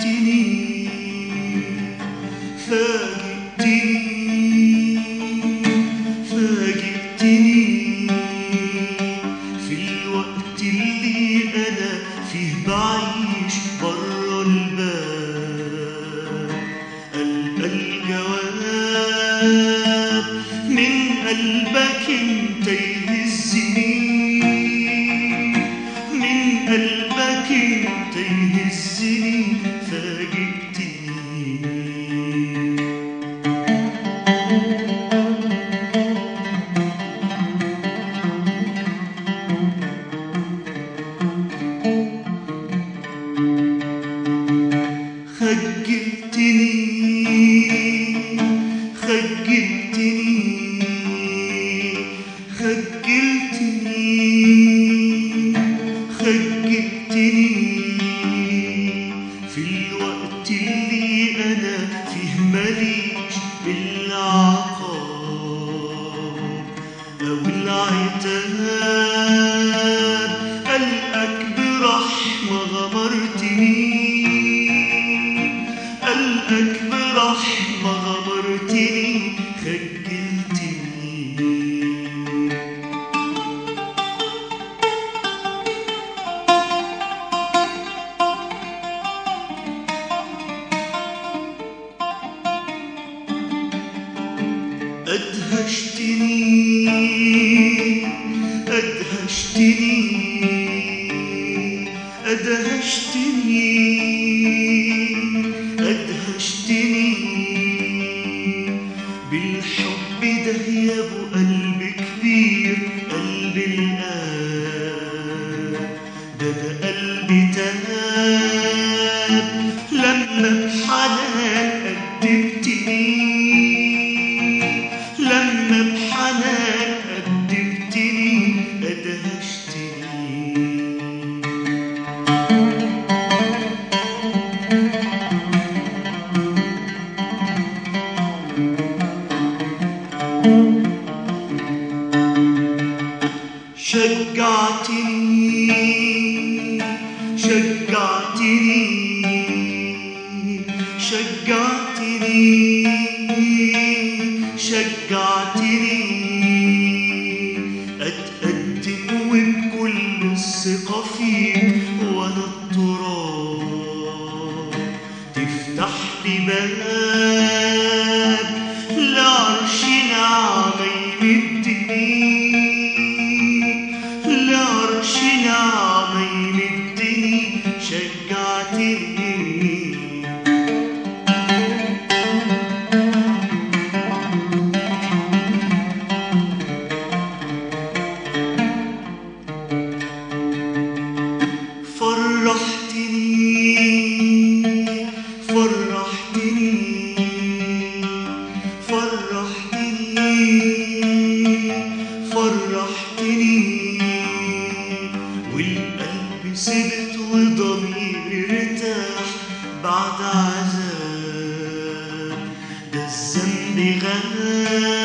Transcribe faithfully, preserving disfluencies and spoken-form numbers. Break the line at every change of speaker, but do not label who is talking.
فاجئتني فاجئتني فاجئتني في الوقت اللي أنا فيه بعيش برا الباب. ألقى الجواب من قلبك انت يهزني، من قلبك انت يهزني. فاجئتني خجلتني خجلتني خجلتني خجلتني في الوقت اللي أنا فيه ماليش بالعقاب أو العتاب. قلقك برحمة غمرتني، قلقك برحمة غمرتني. خجلتني أدهشتني أدهشتني أدهشتني أدهشتني بالحب ده يا أبو قلب كبير. قلب الآب ده ده قلبي تاب لما بحنان قدمتني، لما بحنان قدمتني. أدهشتني شجعتني شجعتني شجعتني شجعتني أتقدم وبكل الثقة فيك وأنا التراب. تفتح لي باب لعرش نعمة يمدني، لعرش نعمة يمدني. شجعتني فرحتني فرحتني فرحتني فرحتني والقلب سبت وضميري ارتاح بعد عذاب. ده الذنب غاب